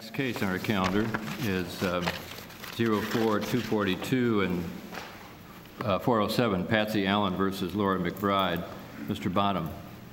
Next case on our calendar is 04242 and 407, Patsy Allen versus Laura McBride. Mr. Bonham.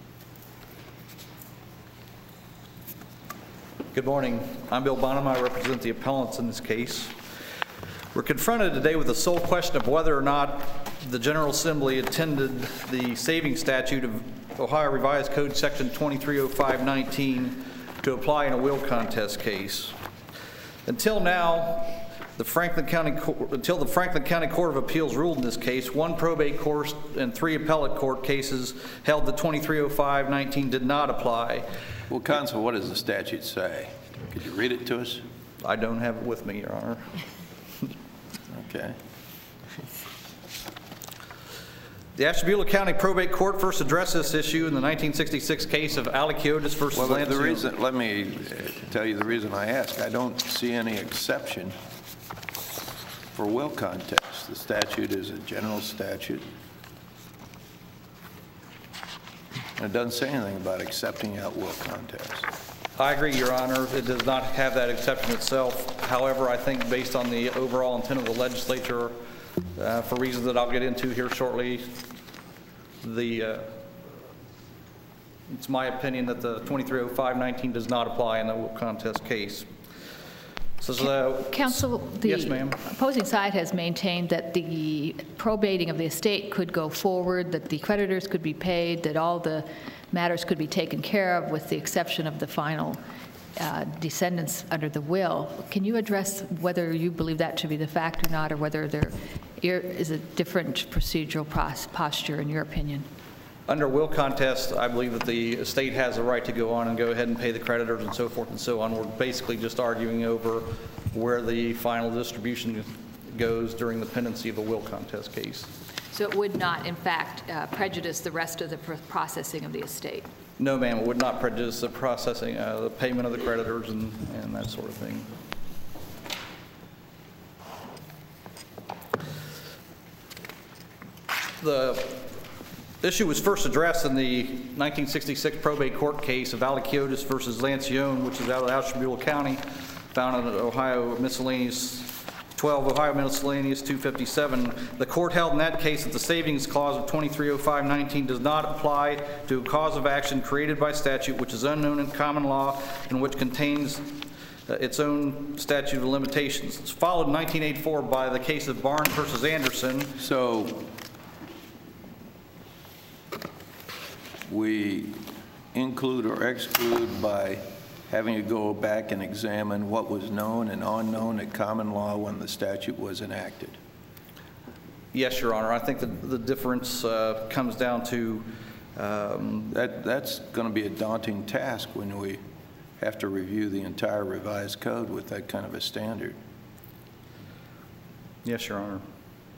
Good morning. I'm Bill Bonham. I represent the appellants in this case. We're confronted today with the sole question of whether or not the General Assembly intended the saving statute of Ohio Revised Code Section 2305-19 to apply in a will contest case. Until now, the Franklin County Court of Appeals ruled in this case, one probate court and 3 appellate court cases held that 2305-19 did not apply. Well, counsel, what does the statute say? Could you read it to us? I don't have it with me, Your Honor. Okay. The Ashtabula County Probate Court first addressed this issue in the 1966 case of Alikiotis versus Lancione. Let me tell you the reason I ask. I don't see any exception for will contests. The statute is a general statute. And it doesn't say anything about accepting out will contests. I agree, Your Honor. It does not have that exception itself. However, I think based on the overall intent of the legislature, for reasons that I'll get into here shortly, it's my opinion that the 2305-19 does not apply in the will contest case. Counsel, the yes, ma'am. opposing side has maintained that the probating of the estate could go forward, that the creditors could be paid, that all the matters could be taken care of with the exception of the final descendants under the will. Can you address whether you believe that to be the fact or not, or whether there is a different procedural posture in your opinion? Under will contest, I believe that the estate has a right to go on and go ahead and pay the creditors and so forth and so on. We're basically just arguing over where the final distribution goes during the pendency of a will contest case. So it would not, in fact, prejudice the rest of the processing of the estate? No, ma'am. It would not prejudice the processing, the payment of the creditors and that sort of thing. The issue was first addressed in the 1966 probate court case of Alikiotis versus Lancione, which is out of Ashtabula County, found in Ohio Miscellaneous 12, Ohio Miscellaneous 257. The court held in that case that the savings clause of 2305-19 does not apply to a cause of action created by statute which is unknown in common law and which contains its own statute of limitations. It's followed in 1984 by the case of Barnes versus Anderson. So we include or exclude by having to go back and examine what was known and unknown in common law when the statute was enacted. Yes, Your Honor. I think that the difference comes down to that's going to be a daunting task when we have to review the entire revised code with that kind of a standard. Yes, Your Honor.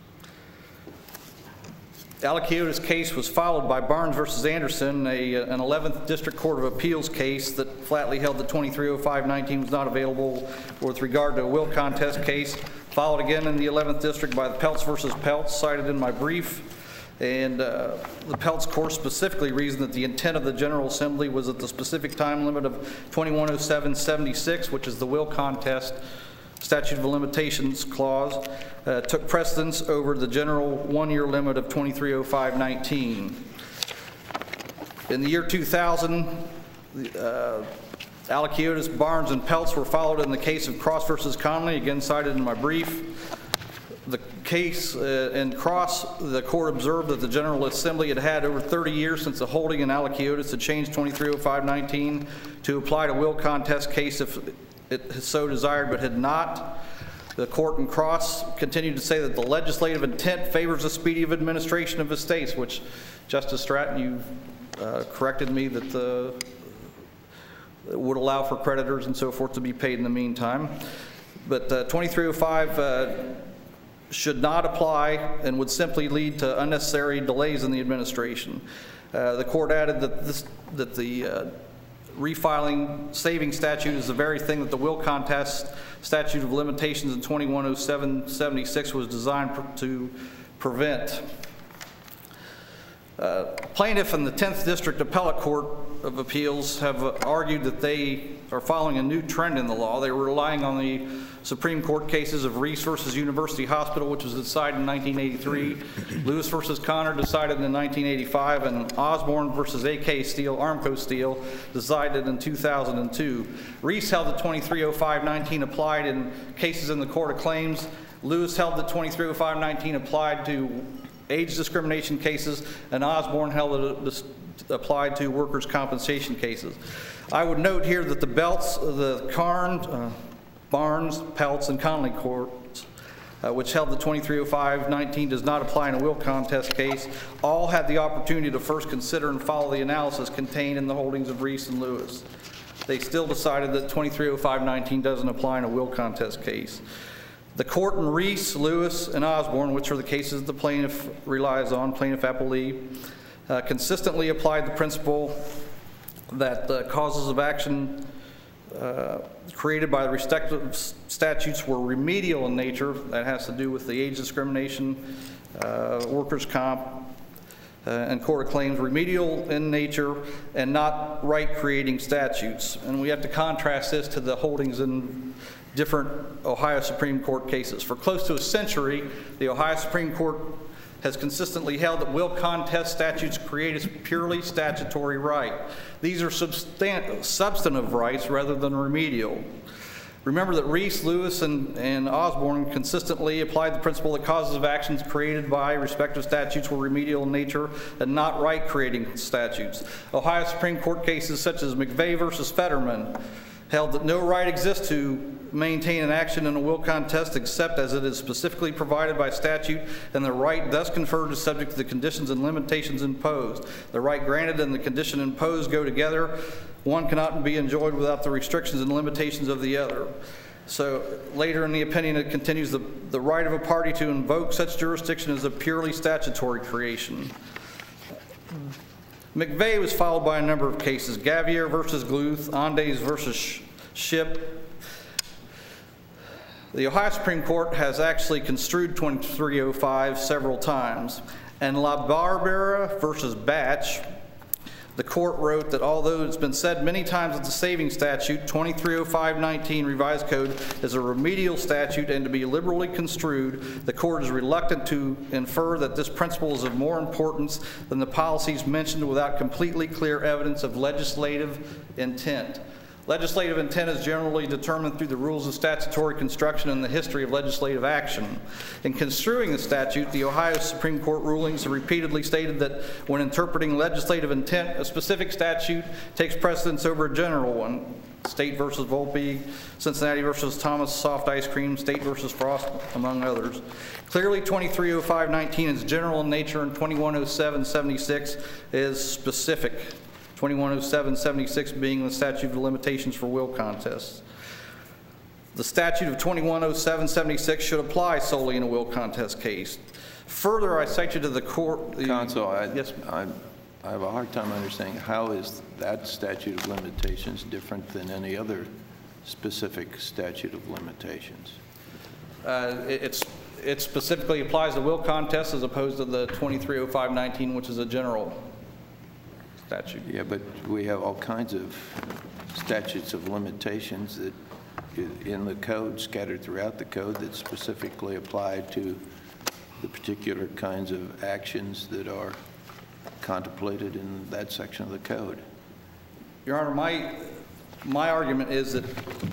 Alikiotis' case was followed by Barnes versus Anderson, an 11th District Court of Appeals case that flatly held that 2305-19 was not available with regard to a will contest case, followed again in the 11th District by the Peltz versus Peltz, cited in my brief. And the Peltz court specifically reasoned that the intent of the General Assembly was that the specific time limit of 2107-76, which is the will contest statute of limitations clause, took precedence over the general one-year limit of 2305-19. In the year 2000, Alikiotis, Barnes, and Peltz were followed in the case of Cross versus Conley, again cited in my brief. The case in Cross, the court observed that the General Assembly had had over 30 years since the holding in Alikiotis to change 2305-19 to apply to will contest case if it so desired but had not. The court in Cross continued to say that the legislative intent favors the speedy administration of estates, which Justice Stratton, you corrected me that it would allow for creditors and so forth to be paid in the meantime. But 2305 should not apply and would simply lead to unnecessary delays in the administration. The court added that the refiling saving statute is the very thing that the will contest statute of limitations in 2107-76 was designed to prevent. Plaintiff and the 10th District Appellate Court of Appeals have argued that they are following a new trend in the law. They were relying on the Supreme Court cases of Reese versus University Hospital, which was decided in 1983, Lewis versus Connor, decided in 1985, and Osborne versus AK Steel, Armco Steel, decided in 2002. Reese held that 2305-19 applied in cases in the Court of Claims. Lewis held that 2305-19 applied to age discrimination cases, and Osborne held that it applied to workers' compensation cases. I would note here that the Belts, the Carnes, Barnes, Peltz, and Connolly courts, which held that 2305-19 does not apply in a will contest case, all had the opportunity to first consider and follow the analysis contained in the holdings of Reese and Lewis. They still decided that 2305-19 doesn't apply in a will contest case. The court in Reese, Lewis, and Osborne, which are the cases the plaintiff relies on, plaintiff appellee, consistently applied the principle that the causes of action created by the respective statutes were remedial in nature. That has to do with the age discrimination, workers' comp, and Court of Claims, remedial in nature and not right-creating statutes. And we have to contrast this to the holdings in different Ohio Supreme Court cases. For close to a century, the Ohio Supreme Court has consistently held that will contest statutes create a purely statutory right. These are substantive rights rather than remedial. Remember that Reese, Lewis, and Osborne consistently applied the principle that causes of actions created by respective statutes were remedial in nature and not right-creating statutes. Ohio Supreme Court cases such as McVeigh versus Fetterman held that no right exists to maintain an action in a will contest except as it is specifically provided by statute, and the right thus conferred is subject to the conditions and limitations imposed. The right granted and the condition imposed go together. One cannot be enjoyed without the restrictions and limitations of the other. So later in the opinion, it continues the right of a party to invoke such jurisdiction is a purely statutory creation. McVeigh was followed by a number of cases: Gavier versus Gluth, Andes versus Ship. The Ohio Supreme Court has actually construed 2305 several times. And La Barbera versus Batch, the court wrote that although it's been said many times that the saving statute, 2305-19 revised code, is a remedial statute and to be liberally construed, the court is reluctant to infer that this principle is of more importance than the policies mentioned without completely clear evidence of legislative intent. Legislative intent is generally determined through the rules of statutory construction and the history of legislative action. In construing the statute, the Ohio Supreme Court rulings have repeatedly stated that when interpreting legislative intent, a specific statute takes precedence over a general one. State versus Volpe, Cincinnati versus Thomas Soft Ice Cream, State versus Frost, among others. Clearly, 2305-19 is general in nature and 2107-76 is specific. 2107-76 being the statute of limitations for will contests. The statute of 2107-76 should apply solely in a will contest case. Further, I cite you to the court. Counsel, yes, I have a hard time understanding how is that statute of limitations different than any other specific statute of limitations? It specifically applies to will contests as opposed to the 2305-19, which is a general statute. Yeah, but we have all kinds of statutes of limitations that in the code, scattered throughout the code, that specifically apply to the particular kinds of actions that are contemplated in that section of the code. Your Honor, my argument is that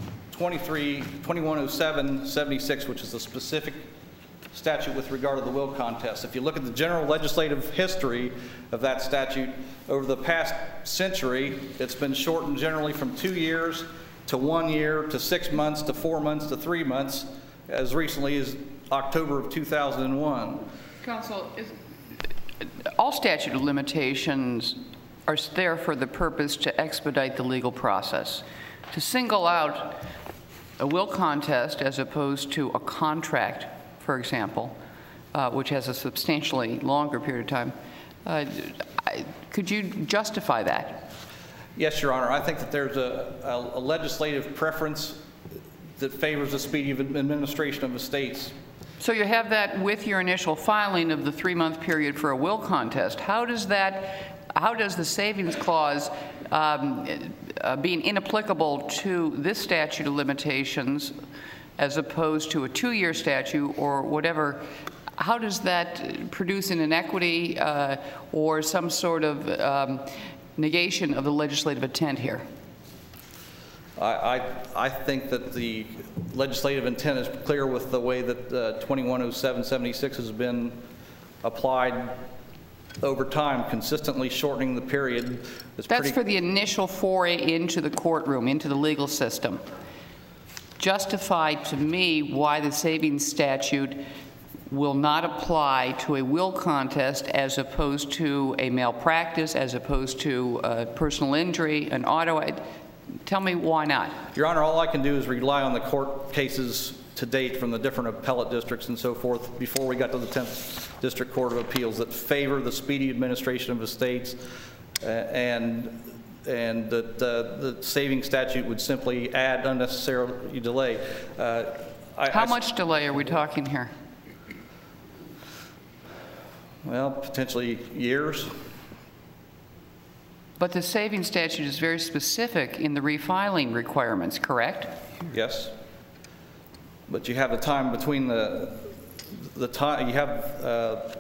2107-76, which is a specific statute with regard to the will contest. If you look at the general legislative history of that statute, over the past century, it's been shortened generally from 2 years to 1 year to 6 months to 4 months to 3 months, as recently as October of 2001. Counsel, all statute of limitations are there for the purpose to expedite the legal process. To single out a will contest as opposed to a contract, for example, which has a substantially longer period of time, could you justify that? Yes, Your Honor. I think that there's a legislative preference that favors the speedy administration of estates. So you have that with your initial filing of the 3-month period for a will contest. How does the savings clause being inapplicable to this statute of limitations as opposed to a 2-year statute or whatever, how does that produce an inequity or some sort of negation of the legislative intent here? I think that the legislative intent is clear with the way that 210776 has been applied over time, consistently shortening the period. That's for the initial foray into the courtroom, into the legal system. Justify to me why the savings statute will not apply to a will contest as opposed to a malpractice, as opposed to a personal injury, an auto. Tell me why not. Your Honor, all I can do is rely on the court cases to date from the different appellate districts and so forth before we got to the 10th District Court of Appeals that favor the speedy administration of estates and that the savings statute would simply add unnecessary delay. How much delay are we talking here? Well, potentially years. But the savings statute is very specific in the refiling requirements, correct? Yes. But you have the time between the time you have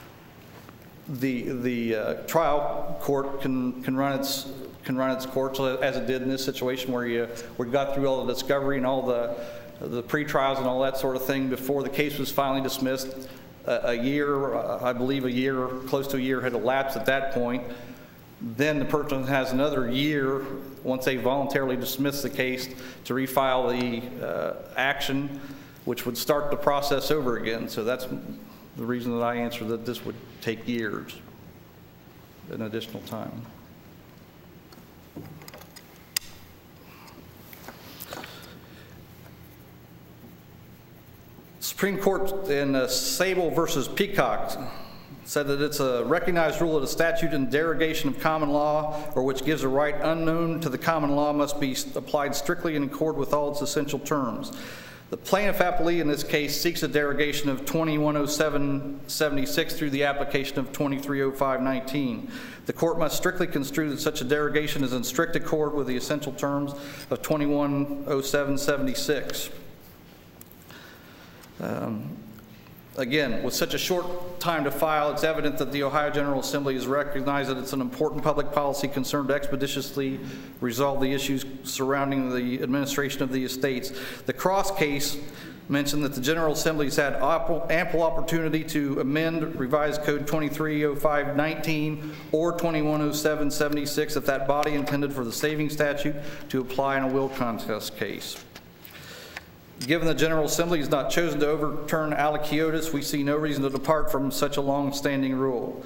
the trial court can run its courts as it did in this situation where we got through all the discovery and all the pre-trials and all that sort of thing before the case was finally dismissed. A year, I believe close to a year had elapsed at that point. Then the person has another year, once they voluntarily dismiss the case, to refile the action, which would start the process over again. So that's the reason that I answer that this would take years, an additional time. Supreme Court in Sable versus Peacock said that it's a recognized rule that a statute in derogation of common law or which gives a right unknown to the common law must be applied strictly in accord with all its essential terms. The plaintiff appellee in this case seeks a derogation of 210776 through the application of 230519. The court must strictly construe that such a derogation is in strict accord with the essential terms of 210776. Again, with such a short time to file, it's evident that the Ohio General Assembly has recognized that it's an important public policy concern to expeditiously resolve the issues surrounding the administration of the estates. The Cross case mentioned that the General Assembly has had ample opportunity to amend revised Code 230519 or 210776 if that body intended for the savings statute to apply in a will contest case. Given the General Assembly has not chosen to overturn Aliciotis, we see no reason to depart from such a long-standing rule.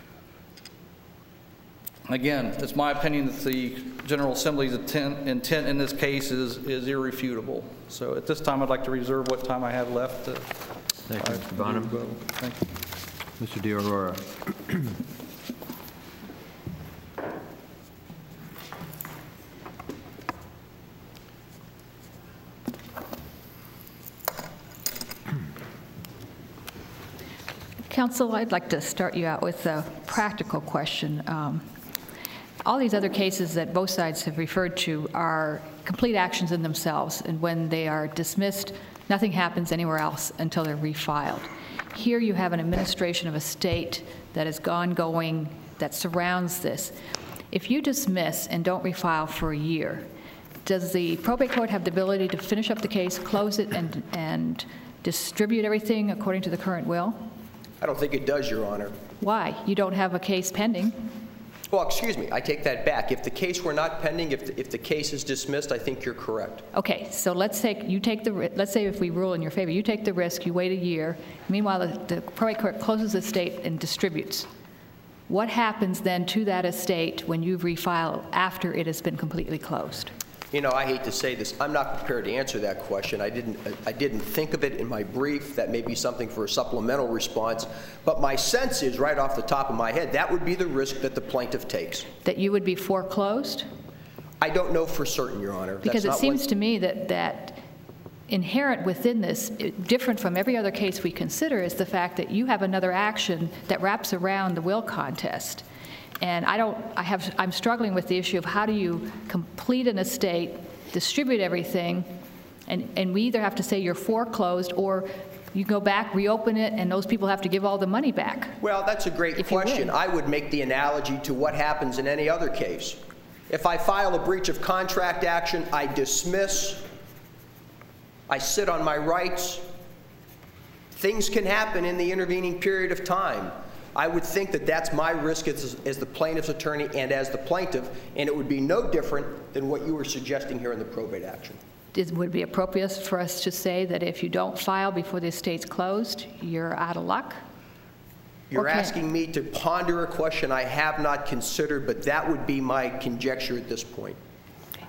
Again, it's my opinion that the General Assembly's intent in this case is irrefutable. So at this time, I'd like to reserve what time I have left. Thank you, Mr. Bonham. Thank you. Mr. DeAurora. Counsel, I'd like to start you out with a practical question. All these other cases that both sides have referred to are complete actions in themselves, and when they are dismissed, nothing happens anywhere else until they're refiled. Here you have an administration of a state that is ongoing, that surrounds this. If you dismiss and don't refile for a year, does the probate court have the ability to finish up the case, close it, and distribute everything according to the current will? I don't think it does, Your Honor. Why? You don't have a case pending. Well, excuse me, I take that back. If the case were not pending, if the case is dismissed, I think you're correct. Okay, so let's say if we rule in your favor, you take the risk, you wait a year. Meanwhile, the probate court closes the estate and distributes. What happens then to that estate when you refile after it has been completely closed? You know, I hate to say this, I'm not prepared to answer that question. I didn't think of it in my brief. That may be something for a supplemental response. But my sense is, right off the top of my head, that would be the risk that the plaintiff takes. That you would be foreclosed? I don't know for certain, Your Honor. Because it seems to me that inherent within this, different from every other case we consider, is the fact that you have another action that wraps around the will contest. And I'm struggling with the issue of how do you complete an estate, distribute everything, and we either have to say you're foreclosed or you go back, reopen it, and those people have to give all the money back. Well, that's a great question. I would make the analogy to what happens in any other case. If I file a breach of contract action, I dismiss, I sit on my rights. Things can happen in the intervening period of time. I would think that that's my risk as the plaintiff's attorney and as the plaintiff, and it would be no different than what you were suggesting here in the probate action. Would it be appropriate for us to say that if you don't file before the estate's closed, you're out of luck? You're asking me to ponder a question I have not considered, but that would be my conjecture at this point. Okay.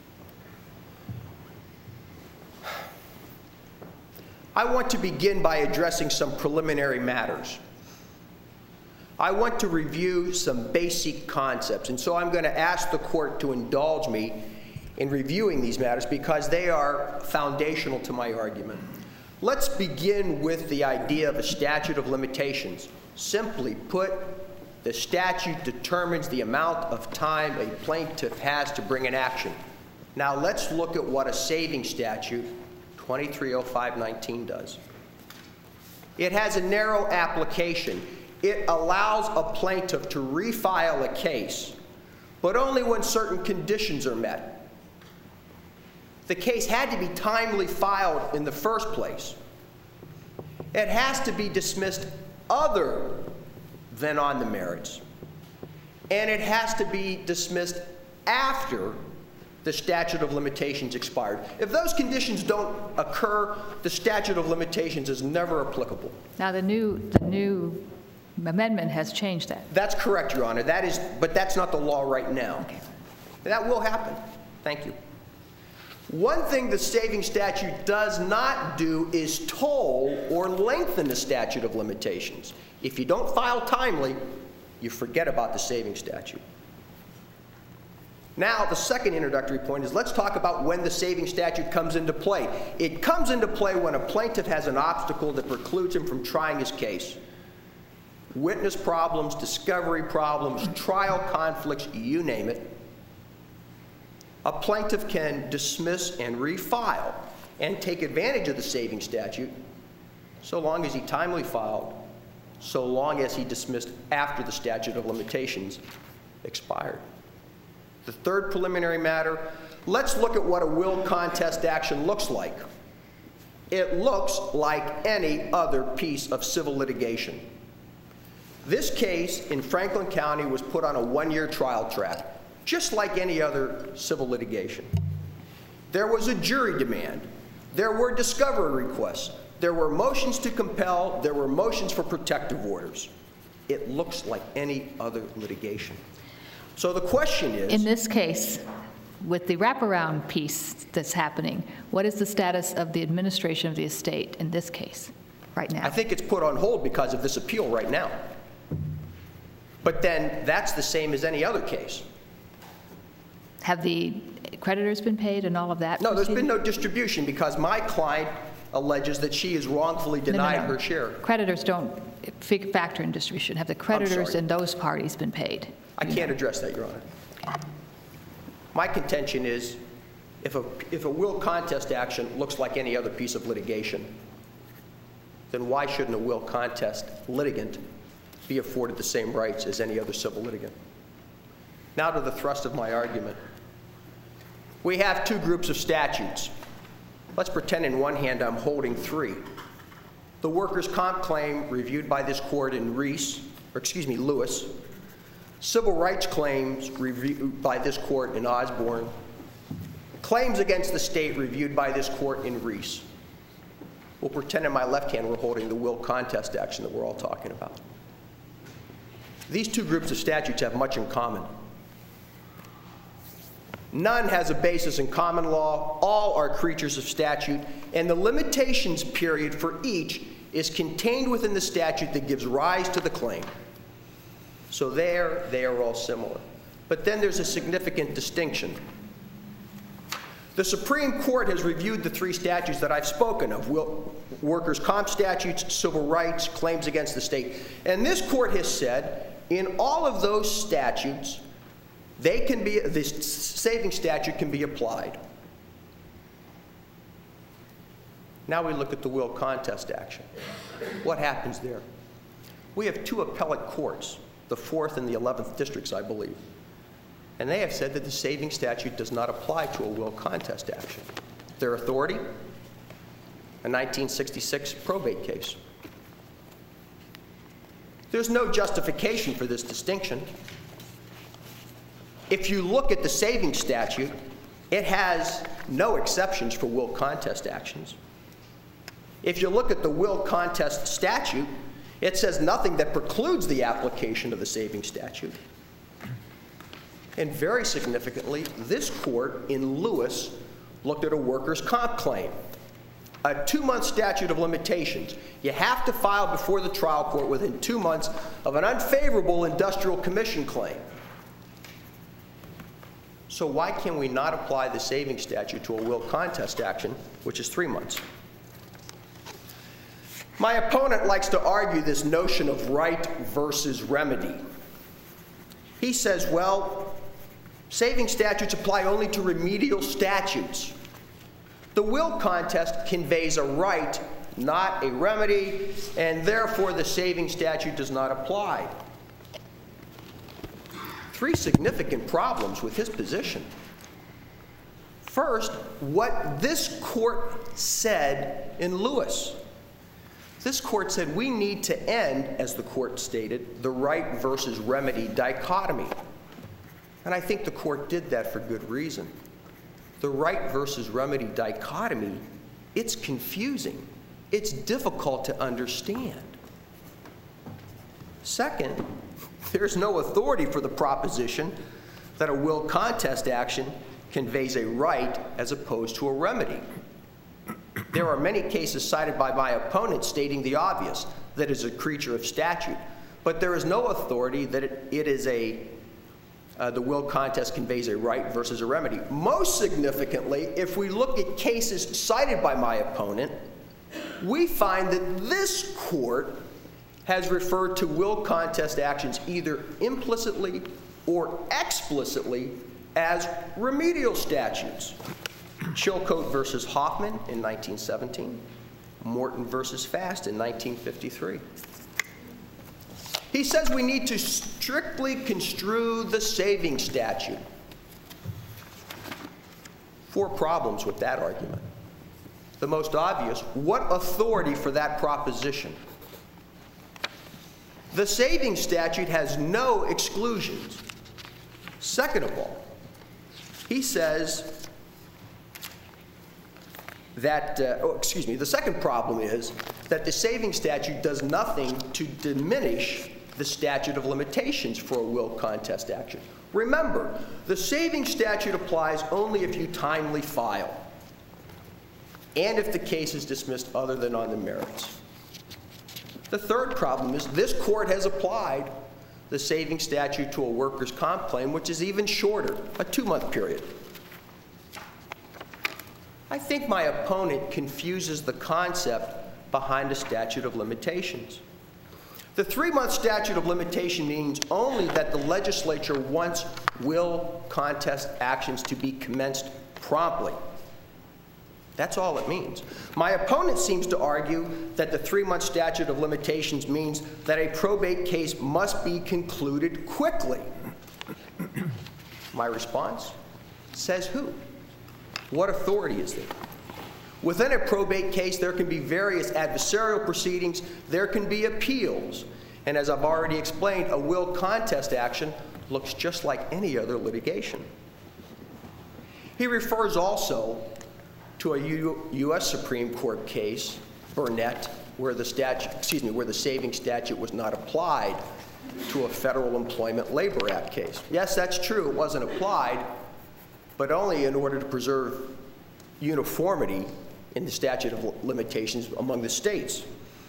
I want to begin by addressing some preliminary matters. I want to review some basic concepts, and so I'm going to ask the court to indulge me in reviewing these matters because they are foundational to my argument. Let's begin with the idea of a statute of limitations. Simply put, the statute determines the amount of time a plaintiff has to bring an action. Now let's look at what a saving statute, 230519, does. It has a narrow application. It allows a plaintiff to refile a case, but only when certain conditions are met. The case had to be timely filed in the first place. It has to be dismissed other than on the merits. And it has to be dismissed after the statute of limitations expired. If those conditions don't occur, the statute of limitations is never applicable. Now, the new amendment has changed that. That's correct, Your Honor. But that's not the law right now. Okay. That will happen. Thank you. One thing the saving statute does not do is toll or lengthen the statute of limitations. If you don't file timely, you forget about the saving statute. Now, the second introductory point is let's talk about when the saving statute comes into play. It comes into play when a plaintiff has an obstacle that precludes him from trying his case. Witness problems, discovery problems, trial conflicts, you name it. A plaintiff can dismiss and refile and take advantage of the saving statute so long as he timely filed, so long as he dismissed after the statute of limitations expired. The third preliminary matter, let's look at what a will contest action looks like. It looks like any other piece of civil litigation. This case in Franklin County was put on a one-year trial track, just like any other civil litigation. There was a jury demand. There were discovery requests. There were motions to compel. There were motions for protective orders. It looks like any other litigation. So the question is... In this case, with the wraparound piece that's happening, what is the status of the administration of the estate in this case right now? I think it's put on hold because of this appeal right now. But then that's the same as any other case. Have the creditors been paid and all of that? No, there's been no distribution because my client alleges that she is wrongfully denied her share. Creditors don't factor in distribution. Have the creditors and those parties been paid? I can't address that, Your Honor. My contention is if a will contest action looks like any other piece of litigation, then why shouldn't a will contest litigant be afforded the same rights as any other civil litigant? Now to the thrust of my argument. We have two groups of statutes. Let's pretend in one hand I'm holding three. The workers' comp claim reviewed by this court in Lewis. Civil rights claims reviewed by this court in Osborne. Claims against the state reviewed by this court in Reese. We'll pretend in my left hand we're holding the will contest action that we're all talking about. These two groups of statutes have much in common. None has a basis in common law. All are creatures of statute, and the limitations period for each is contained within the statute that gives rise to the claim. So there, they are all similar. But then there's a significant distinction. The Supreme Court has reviewed the three statutes that I've spoken of, workers' comp statutes, civil rights, claims against the state. And this court has said In all of those statutes, the saving statute can be applied. Now we look at the will contest action. What happens there? We have two appellate courts, the 4th and the 11th districts, I believe. And they have said that the saving statute does not apply to a will contest action. Their authority? A 1966 probate case. There's no justification for this distinction. If you look at the saving statute, it has no exceptions for will contest actions. If you look at the will contest statute, it says nothing that precludes the application of the saving statute. And very significantly, this court in Lewis looked at a workers' comp claim. A 2-month statute of limitations. You have to file before the trial court within 2 months of an unfavorable industrial commission claim. So why can we not apply the saving statute to a will contest action, which is 3 months? My opponent likes to argue this notion of right versus remedy. He says, well, saving statutes apply only to remedial statutes. The will contest conveys a right, not a remedy, and therefore the saving statute does not apply. 3 significant problems with his position. First, what this court said in Lewis. This court said we need to end, as the court stated, the right versus remedy dichotomy. And I think the court did that for good reason. The right versus remedy dichotomy, it's confusing. It's difficult to understand. Second, there's no authority for the proposition that a will contest action conveys a right as opposed to a remedy. There are many cases cited by my opponent stating the obvious, that it is a creature of statute. But there is no authority that the will contest conveys a right versus a remedy. Most significantly, if we look at cases cited by my opponent, we find that this court has referred to will contest actions either implicitly or explicitly as remedial statutes. Chilcote versus Hoffman in 1917, Morton versus Fast in 1953. He says we need to strictly construe the saving statute. 4 problems with that argument. The most obvious, what authority for that proposition? The saving statute has no exclusions. Second of all, he says that, the second problem is that the saving statute does nothing to diminish the statute of limitations for a will contest action. Remember, the saving statute applies only if you timely file and if the case is dismissed other than on the merits. The third problem is this court has applied the saving statute to a workers' comp claim, which is even shorter, a 2-month period. I think my opponent confuses the concept behind a statute of limitations. The 3-month statute of limitation means only that the legislature wants will contest actions to be commenced promptly. That's all it means. My opponent seems to argue that the 3-month statute of limitations means that a probate case must be concluded quickly. My response? Says who? What authority is there? Within a probate case, there can be various adversarial proceedings, there can be appeals, and as I've already explained, a will contest action looks just like any other litigation. He refers also to a U.S. Supreme Court case, Burnett, where the saving statute was not applied to a Federal Employment Labor Act case. Yes, that's true, it wasn't applied, but only in order to preserve uniformity in the statute of limitations among the states.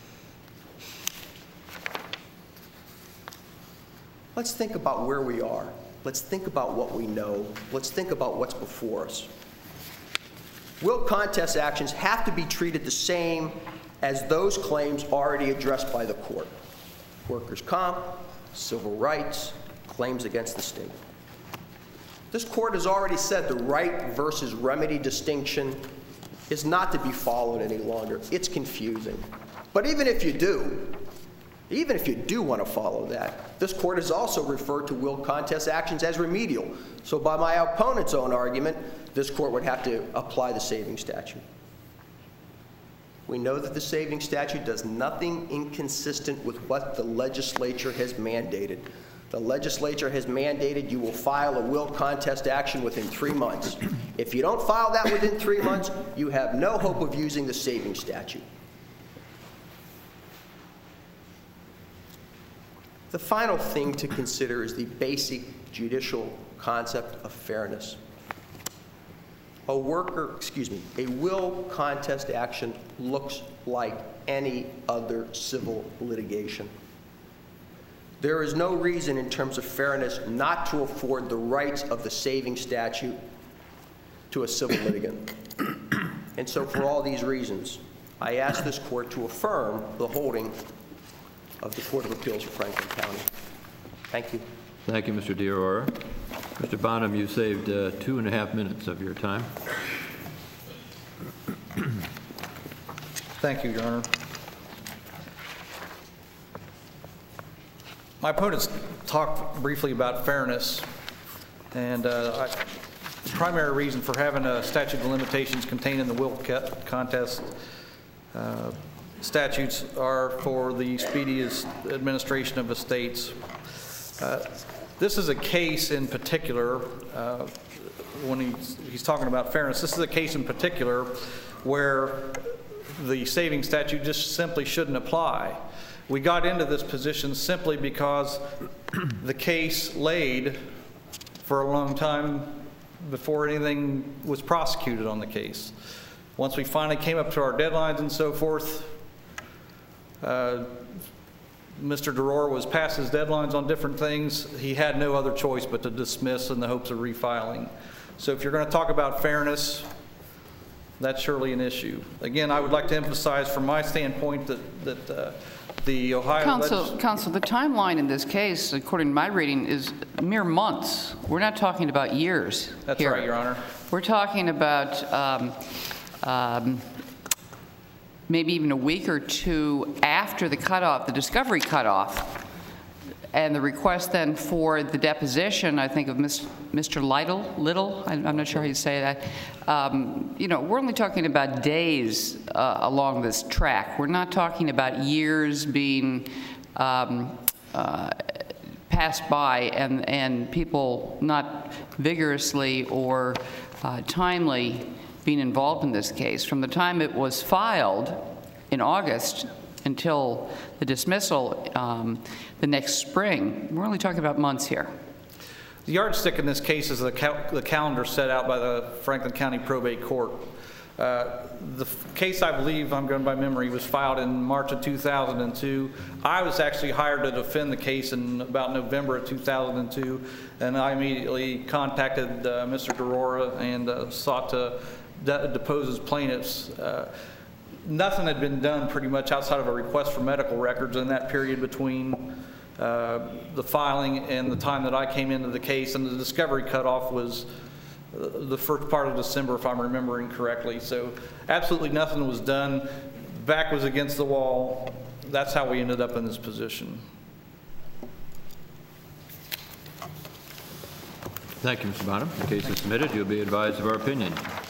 Let's think about where we are. Let's think about what we know. Let's think about what's before us. Will contest actions have to be treated the same as those claims already addressed by the court. Workers' comp, civil rights, claims against the state. This court has already said the right versus remedy distinction is not to be followed any longer. It's confusing. But even if you do want to follow that, this court has also referred to will contest actions as remedial. So by my opponent's own argument, this court would have to apply the saving statute. We know that the saving statute does nothing inconsistent with what the legislature has mandated. The legislature has mandated you will file a will contest action within 3 months. If you don't file that within 3 months, you have no hope of using the saving statute. The final thing to consider is the basic judicial concept of fairness. A will contest action looks like any other civil litigation. There is no reason in terms of fairness not to afford the rights of the saving statute to a civil litigant. And so for all these reasons, I ask this court to affirm the holding of the Court of Appeals for Franklin County. Thank you. Thank you, Mr. Diarra. Mr. Bonham, you saved 2.5 minutes of your time. Thank you, Your Honor. My opponents talked briefly about fairness, and the primary reason for having a statute of limitations contained in the will contest statutes are for the speediest administration of estates. This is a case in particular, when he's talking about fairness, this is a case in particular where the saving statute just simply shouldn't apply. We got into this position simply because the case laid for a long time before anything was prosecuted on the case. Once we finally came up to our deadlines and so forth, Mr. Diarra was past his deadlines on different things. He had no other choice but to dismiss in the hopes of refiling. So if you're going to talk about fairness, that's surely an issue. Again, I would like to emphasize from my standpoint that the Ohio Counsel, the timeline in this case, according to my reading, is mere months. We're not talking about years. That's here. right, Your Honor. We're talking about maybe even a week or two after the cutoff, the discovery cutoff, and the request then for the deposition, I think, of Mr. Little, I'm not sure how you say that. You know, we're only talking about days along this track. We're not talking about years being passed by and people not vigorously or timely being involved in this case. From the time it was filed in August until the dismissal the next spring, we're only talking about months here. The yardstick in this case is the calendar set out by the Franklin County Probate Court. The case, I believe, I'm going by memory, was filed in March of 2002. I was actually hired to defend the case in about November of 2002, and I immediately contacted Mr. Diarra and sought to depose his plaintiffs. Nothing had been done pretty much outside of a request for medical records in that period between the filing and the time that I came into the case, and the discovery cutoff was the first part of December, if I'm remembering correctly. So absolutely nothing was done. Back was against the wall. That's how we ended up in this position. Thank you, Mr. Bonham. The case is submitted. You'll be advised of our opinion.